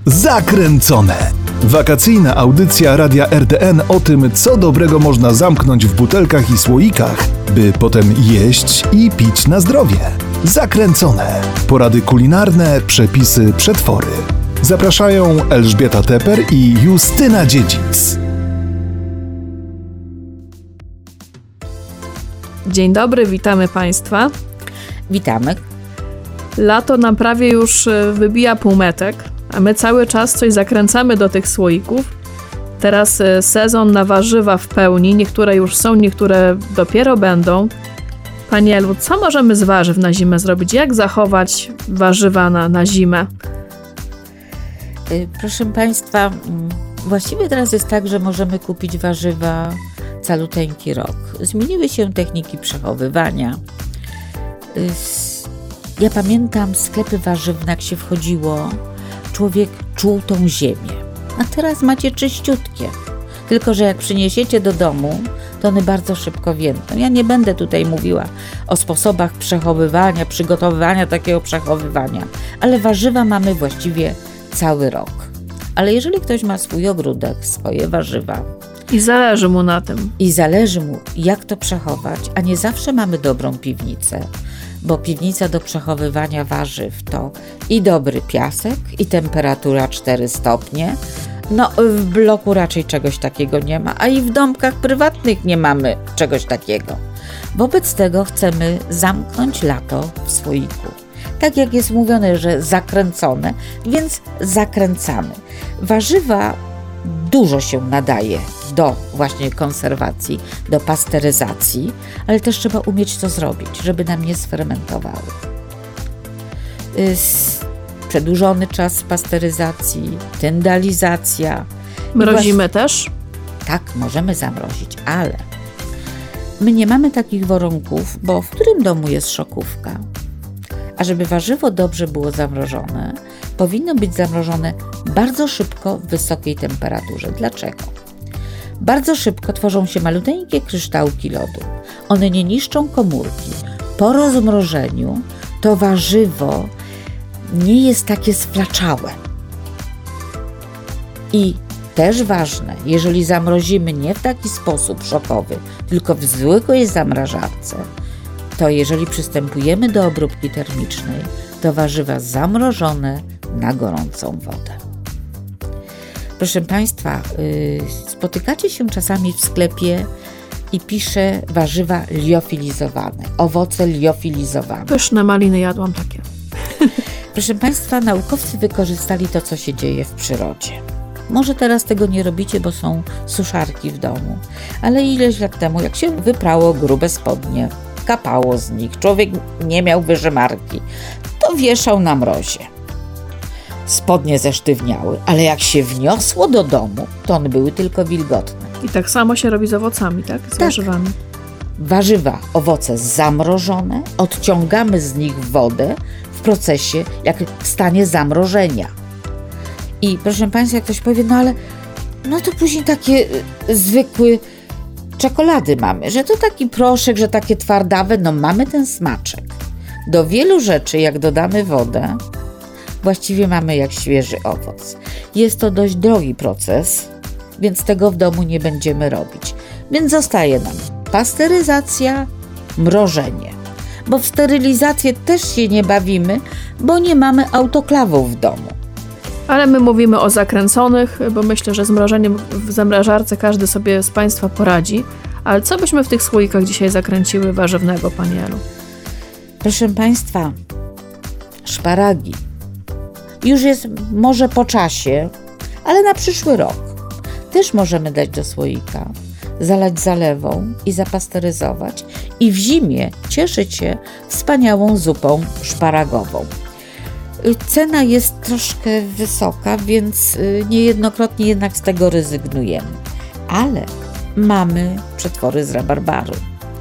Zakręcone. Wakacyjna audycja Radia RTN o tym, co dobrego można zamknąć w butelkach i słoikach, by potem jeść i pić na zdrowie. Zakręcone. Porady kulinarne, przepisy, przetwory. Zapraszają Elżbieta Teper i Justyna Dziedzic. Dzień dobry, witamy Państwa. Witamy. Lato nam prawie już wybija półmetek, a my cały czas coś zakręcamy do tych słoików. Teraz sezon na warzywa w pełni, niektóre już są, niektóre dopiero będą. Pani Elu, co możemy z warzyw na zimę zrobić? Jak zachować warzywa na zimę? Proszę Państwa, właściwie teraz jest tak, że możemy kupić warzywa caluteńki rok. Zmieniły się techniki przechowywania. Ja pamiętam sklepy warzywne, jak się wchodziło, człowiek czuł tą ziemię. A teraz macie czyściutkie. Tylko że jak przyniesiecie do domu, to one bardzo szybko więdną. Ja nie będę tutaj mówiła o sposobach przechowywania, przygotowywania takiego przechowywania, ale warzywa mamy właściwie cały rok. Ale jeżeli ktoś ma swój ogródek, swoje warzywa i zależy mu na tym. I zależy mu, jak to przechować, a nie zawsze mamy dobrą piwnicę, bo piwnica do przechowywania warzyw to i dobry piasek, i temperatura 4 stopnie. No, w bloku raczej czegoś takiego nie ma, a i w domkach prywatnych nie mamy czegoś takiego. Wobec tego chcemy zamknąć lato w słoiku. Tak jak jest mówione, że zakręcone, więc zakręcamy. Warzywa dużo się nadaje do właśnie konserwacji, do pasteryzacji, ale też trzeba umieć to zrobić, żeby nam nie sfermentowały. Przedłużony czas pasteryzacji, tyndalizacja. Mrozimy też? Tak, możemy zamrozić, ale my nie mamy takich warunków, bo w którym domu jest szokówka? A żeby warzywo dobrze było zamrożone, powinno być zamrożone bardzo szybko w wysokiej temperaturze. Dlaczego? Bardzo szybko tworzą się maluteńkie kryształki lodu. One nie niszczą komórki. Po rozmrożeniu to warzywo nie jest takie sflaczałe. I też ważne, jeżeli zamrozimy nie w taki sposób szokowy, tylko w zwykłej zamrażarce, to jeżeli przystępujemy do obróbki termicznej, to warzywa zamrożone na gorącą wodę. Proszę Państwa, spotykacie się czasami w sklepie i pisze warzywa liofilizowane, owoce liofilizowane. Pyszne maliny jadłam takie. Proszę Państwa, naukowcy wykorzystali to, co się dzieje w przyrodzie. Może teraz tego nie robicie, bo są suszarki w domu, ale ileś lat temu, jak się wyprało grube spodnie, kapało z nich, człowiek nie miał wyżymarki, to wieszał na mrozie. Spodnie zesztywniały, ale jak się wniosło do domu, to one były tylko wilgotne. I tak samo się robi z owocami, tak? Z warzywami. Warzywa, owoce zamrożone, odciągamy z nich wodę w procesie, jak w stanie zamrożenia. I proszę Państwa, jak ktoś powie, no to później takie zwykłe czekolady mamy, że to taki proszek, że takie twardawe, no mamy ten smaczek. Do wielu rzeczy, jak dodamy wodę, właściwie mamy jak świeży owoc. Jest to dość drogi proces, więc tego w domu nie będziemy robić. Więc zostaje nam pasteryzacja, mrożenie. Bo w sterylizację też się nie bawimy, bo nie mamy autoklawów w domu. Ale my mówimy o zakręconych, bo myślę, że z mrożeniem w zamrażarce każdy sobie z Państwa poradzi. Ale co byśmy w tych słoikach dzisiaj zakręciły warzywnego, Pani Elu? Proszę Państwa, szparagi. Już jest może po czasie, ale na przyszły rok też możemy dać do słoika, zalać zalewą i zapasteryzować i w zimie cieszyć się wspaniałą zupą szparagową. Cena jest troszkę wysoka, więc niejednokrotnie jednak z tego rezygnujemy. Ale mamy przetwory z rabarbaru.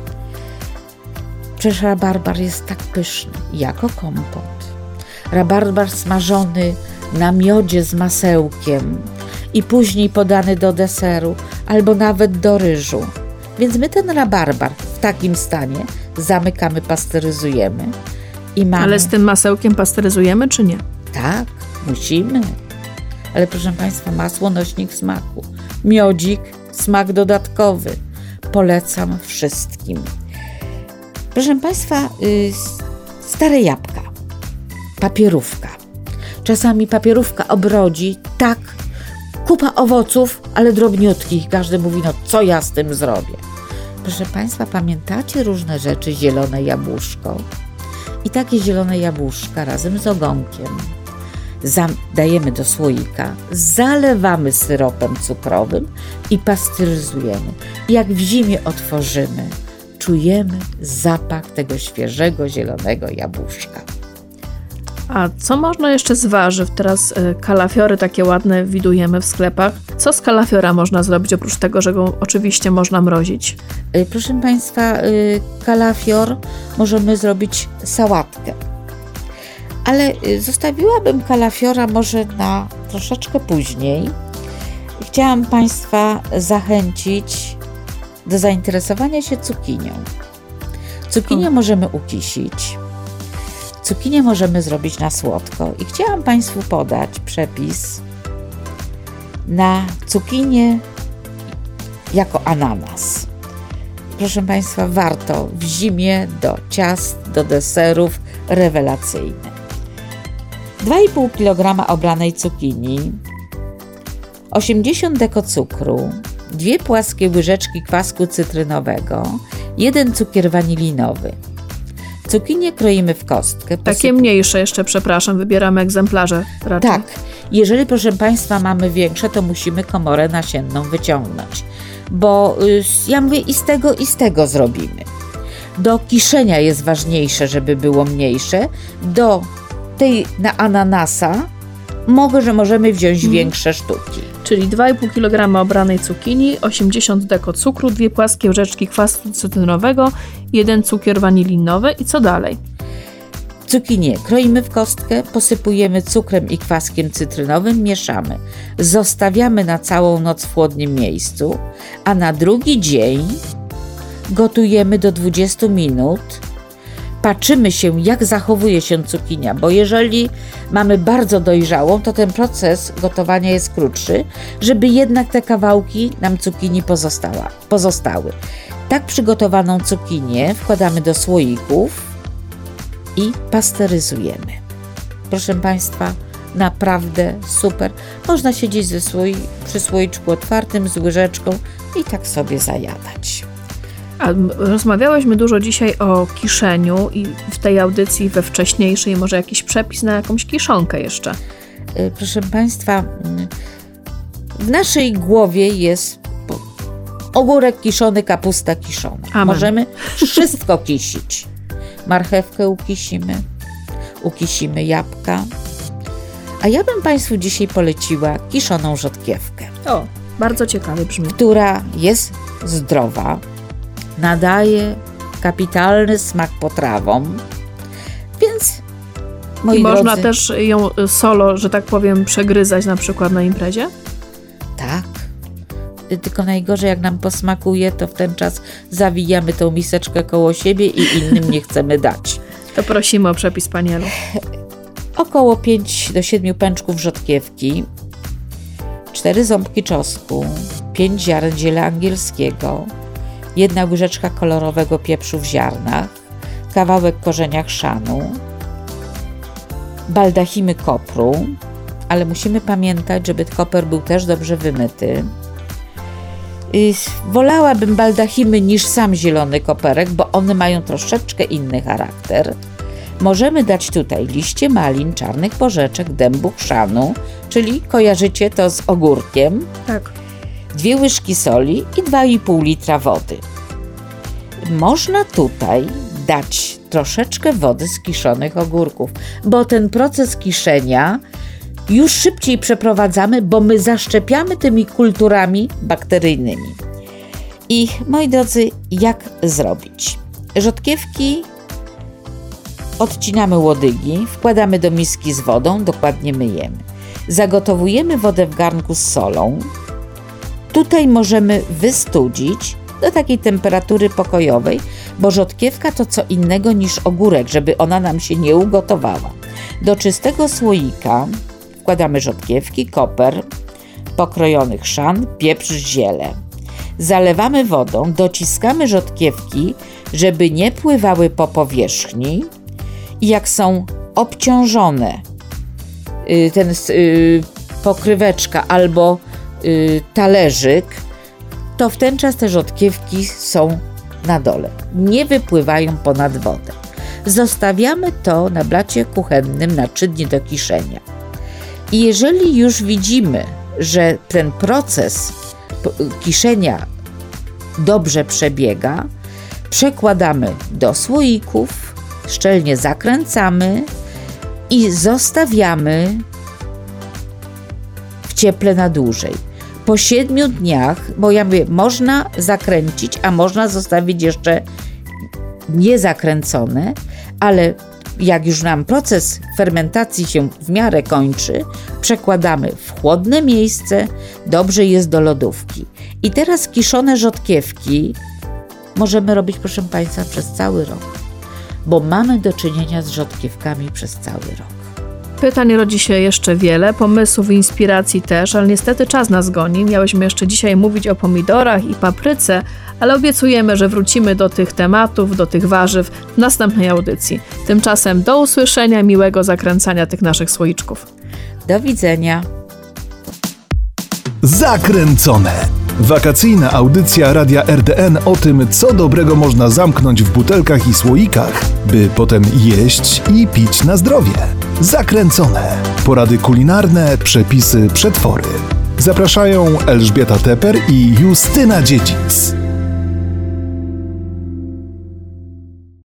Przecież rabarbar jest tak pyszny, jako kompot. Rabarbar smażony na miodzie z masełkiem i później podany do deseru albo nawet do ryżu. Więc my ten rabarbar w takim stanie zamykamy, pasteryzujemy i mamy... Ale z tym masełkiem pasteryzujemy czy nie? Tak, musimy. ale proszę Państwa, masło nośnik smaku, miodzik, smak dodatkowy. Polecam wszystkim. Proszę Państwa, stare jabłka, papierówka. Czasami papierówka obrodzi, tak, kupa owoców, ale drobniutkich. Każdy mówi, no co ja z tym zrobię? Proszę Państwa, pamiętacie różne rzeczy, zielone jabłuszko? I takie zielone jabłuszka razem z ogonkiem dajemy do słoika, zalewamy syropem cukrowym i pasteryzujemy. Jak w zimie otworzymy, czujemy zapach tego świeżego, zielonego jabłuszka. A co można jeszcze z warzyw? Teraz kalafiory takie ładne widujemy w sklepach. Co z kalafiora można zrobić, oprócz tego, że go oczywiście można mrozić? Proszę Państwa, kalafior możemy zrobić sałatkę. Ale zostawiłabym kalafiora może na troszeczkę później. Chciałam Państwa zachęcić do zainteresowania się cukinią. Cukinię możemy ukisić. Cukinię możemy zrobić na słodko. I chciałam Państwu podać przepis na cukinię jako ananas. Proszę Państwa, warto w zimie do ciast, do deserów, rewelacyjne. 2,5 kg obranej cukinii, 80 deko cukru, 2 płaskie łyżeczki kwasku cytrynowego, 1 cukier wanilinowy. Cukinię kroimy w kostkę. Takie mniejsze jeszcze, przepraszam, wybieramy egzemplarze raczej. Tak. Jeżeli, proszę Państwa, mamy większe, to musimy komorę nasienną wyciągnąć. Bo ja mówię i z tego zrobimy. Do kiszenia jest ważniejsze, żeby było mniejsze. Do tej na ananasa możemy wziąć większe sztuki. Czyli 2,5 kg obranej cukinii, 80 deko cukru, 2 płaskie łyżeczki kwasu cytrynowego, 1 cukier wanilinowy i co dalej? Cukinię kroimy w kostkę, posypujemy cukrem i kwaskiem cytrynowym, mieszamy. Zostawiamy na całą noc w chłodnym miejscu, a na drugi dzień gotujemy do 20 minut. Patrzymy się, jak zachowuje się cukinia, bo jeżeli mamy bardzo dojrzałą, to ten proces gotowania jest krótszy, żeby jednak te kawałki nam cukinii pozostały. Tak przygotowaną cukinię wkładamy do słoików i pasteryzujemy. Proszę Państwa, naprawdę super. Można siedzieć przy słoiczku otwartym z łyżeczką i tak sobie zajadać. A rozmawiałyśmy dużo dzisiaj o kiszeniu i w tej audycji we wcześniejszej może jakiś przepis na jakąś kiszonkę jeszcze. Proszę Państwa, w naszej głowie jest ogórek kiszony, kapusta kiszona. Amen. Możemy wszystko kisić. Marchewkę ukisimy jabłka. A ja bym Państwu dzisiaj poleciła kiszoną rzodkiewkę. O, bardzo ciekawie brzmi. Która jest zdrowa, nadaje kapitalny smak potrawom, więc moi drodzy... Można też ją solo, że tak powiem, przegryzać na przykład na imprezie? Tak. Tylko najgorzej, jak nam posmakuje, to w ten czas zawijamy tą miseczkę koło siebie i innym nie chcemy dać. To prosimy o przepis, Pani Elu. Około 5 do 7 pęczków rzodkiewki, 4 ząbki czosnku, 5 ziaren ziela angielskiego, 1 łyżeczka kolorowego pieprzu w ziarnach, kawałek korzenia chrzanu, baldachimy kopru, ale musimy pamiętać, żeby koper był też dobrze wymyty. Wolałabym baldachimy niż sam zielony koperek, bo one mają troszeczkę inny charakter. Możemy dać tutaj liście malin, czarnych porzeczek, dębu chrzanu, czyli kojarzycie to z ogórkiem. Tak. 2 łyżki soli i 2,5 litra wody. Można tutaj dać troszeczkę wody z kiszonych ogórków, bo ten proces kiszenia już szybciej przeprowadzamy, bo my zaszczepiamy tymi kulturami bakteryjnymi. I moi drodzy, jak zrobić? Rzodkiewki odcinamy łodygi, wkładamy do miski z wodą, dokładnie myjemy. Zagotowujemy wodę w garnku z solą. Tutaj możemy wystudzić do takiej temperatury pokojowej, bo rzodkiewka to co innego niż ogórek, żeby ona nam się nie ugotowała. Do czystego słoika Wkładamy rzodkiewki, koper, pokrojony chrzan, pieprz, ziele. Zalewamy wodą, dociskamy rzodkiewki, żeby nie pływały po powierzchni i jak są obciążone, pokryweczka albo talerzyk, to w ten czas te rzodkiewki są na dole, nie wypływają ponad wodę. Zostawiamy to na blacie kuchennym na 3 dni do kiszenia. I jeżeli już widzimy, że ten proces kiszenia dobrze przebiega, przekładamy do słoików, szczelnie zakręcamy i zostawiamy w cieple na dłużej. Po 7 dniach, bo ja mówię, można zakręcić, a można zostawić jeszcze niezakręcone, ale jak już nam proces fermentacji się w miarę kończy, przekładamy w chłodne miejsce, dobrze jest do lodówki. I teraz kiszone rzodkiewki możemy robić, proszę Państwa, przez cały rok, bo mamy do czynienia z rzodkiewkami przez cały rok. Pytań rodzi się jeszcze wiele, pomysłów i inspiracji też, ale niestety czas nas goni. Miałyśmy jeszcze dzisiaj mówić o pomidorach i papryce, ale obiecujemy, że wrócimy do tych tematów, do tych warzyw w następnej audycji. Tymczasem do usłyszenia, miłego zakręcania tych naszych słoiczków. Do widzenia. Zakręcone. Wakacyjna audycja Radia RDN o tym, co dobrego można zamknąć w butelkach i słoikach, by potem jeść i pić na zdrowie. Zakręcone. Porady kulinarne, przepisy, przetwory. Zapraszają Elżbieta Teper i Justyna Dziedzic.